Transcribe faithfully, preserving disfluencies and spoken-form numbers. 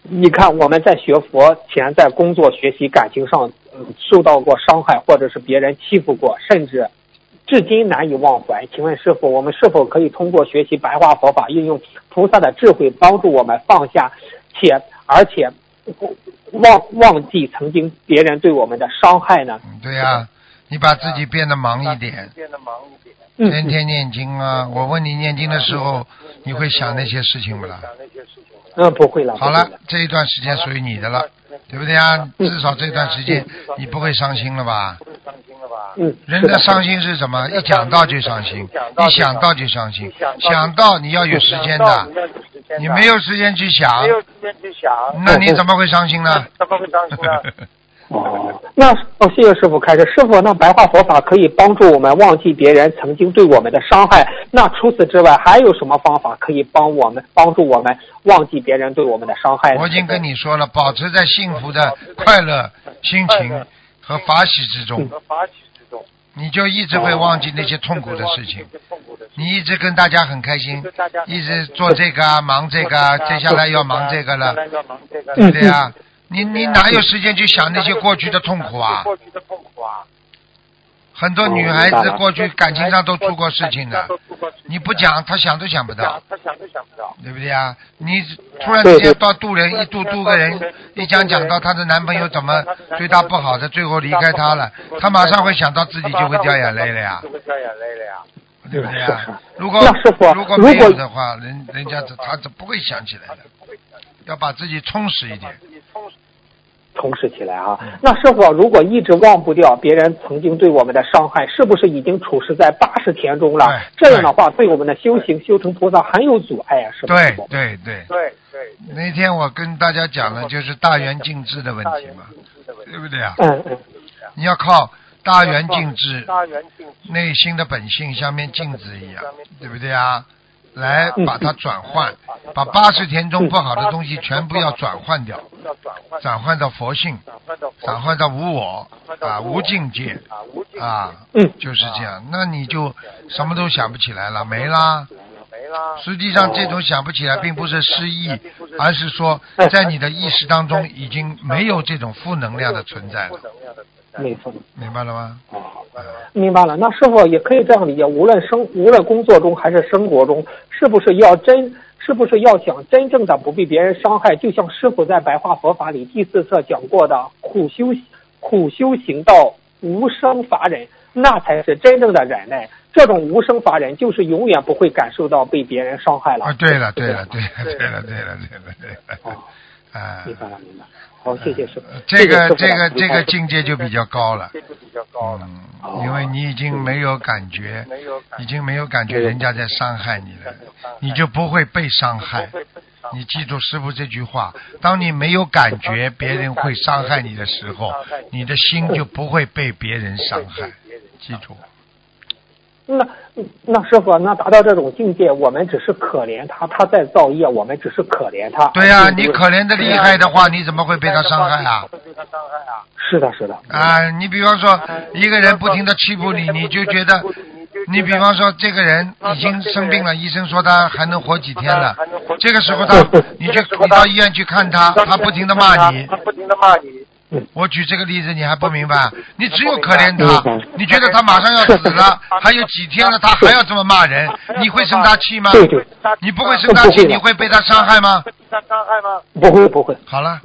你看我们在学佛前，在工作、学习、感情上，嗯，受到过伤害，或者是别人欺负过，甚至至今难以忘怀。请问师父，我们是否可以通过学习白话佛法，运用菩萨的智慧，帮助我们放下，且而且忘忘记曾经别人对我们的伤害呢？ 对呀、啊，你把自己变得忙一点，变得忙一点，天天念经啊！我问你，念经的时候，你会想那些事情不啦？ 嗯，不会了。 好了，这一段时间属于你的了，对不对啊？至少这段时间你不会伤心了吧？ 嗯， 人的伤心是什么？一讲到就伤心，一想到就伤心。想到你要有时间的，你没有时间去想，那你怎么会伤心呢？ 怎么会伤心呢？ 哦，那哦，谢谢师傅开始。师傅，那白话佛法可以帮助我们忘记别人曾经对我们的伤害。那除此之外，还有什么方法可以帮我们帮助我们忘记别人对我们的伤害呢？ 我已经跟你说了，保持在幸福的快乐心情和法喜之中，你就一直会忘记那些痛苦的事情。你一直跟大家很开心，一直做这个啊，忙这个啊，接下来要忙这个了，对不对啊？你你哪有时间去想那些过去的痛苦啊？很多女孩子过去感情上都出过事情的，你不讲，她想都想不到，对不对啊？你突然之间到渡人，一渡渡个人，一讲讲到她的男朋友怎么对她不好的，最后离开她了，她马上会想到自己就会掉眼泪了呀，对不对啊？如果如果没有的话，人人家他不会想起来的，要把自己充实一点。 充实起来啊！那师傅，如果一直忘不掉别人曾经对我们的伤害，是不是已经处实在八十田中了？这样的话，对我们的修行、修成菩萨很有阻碍啊！是吧？ 对对对对对。那天我跟大家讲的就是大圆净智的问题嘛，对不对啊？ 嗯嗯。 你要靠大圆净智，内心的本性像面镜子一样，对不对啊？来把它转换，把八十田中不好的东西全部要转换掉，转换到佛性，转换到无我啊，无境界啊，就是这样。那你就什么都想不起来了，没啦。实际上，这种想不起来并不是失忆，而是说在你的意识当中已经没有这种负能量的存在了。 没错， 明白了吗？ 明白了。那师傅也可以这样理解，无论生无论工作中还是生活中，是不是要真是不是要想真正的不被别人伤害，就像师傅在白话佛法里第四册讲过的苦修苦修行道无生法忍，那才是真正的忍耐。这种无生法忍就是永远不会感受到被别人伤害了。 啊，对了对了对了对了对了对了对了。 哦， 啊， 明白了明白。好，谢谢师傅。 这个这个这个境界就比较高了，嗯，因为你已经没有感觉，已经没有感觉人家在伤害你了，你就不会被伤害。你记住师父这句话，当你没有感觉别人会伤害你的时候，你的心就不会被别人伤害，记住。 那那师傅，那达到这种境界，我们只是可怜他，他在造业，我们只是可怜他。 对呀、啊，你可怜的厉害的话，你怎么会被他伤害啊？ 是的，是的。 啊，你比方说一个人不停的欺负你，你就觉得，你比方说这个人已经生病了，医生说他还能活几天了，这个时候他，你去你到医院去看他，他不停的骂你， 不停的骂你。 我举这个例子你还不明白？你只有可怜他，你觉得他马上要死了，还有几天了，他还要这么骂人，你会生他气吗？ 对对， 你不会生他气，你会被他伤害吗？ 不会不会。 好了，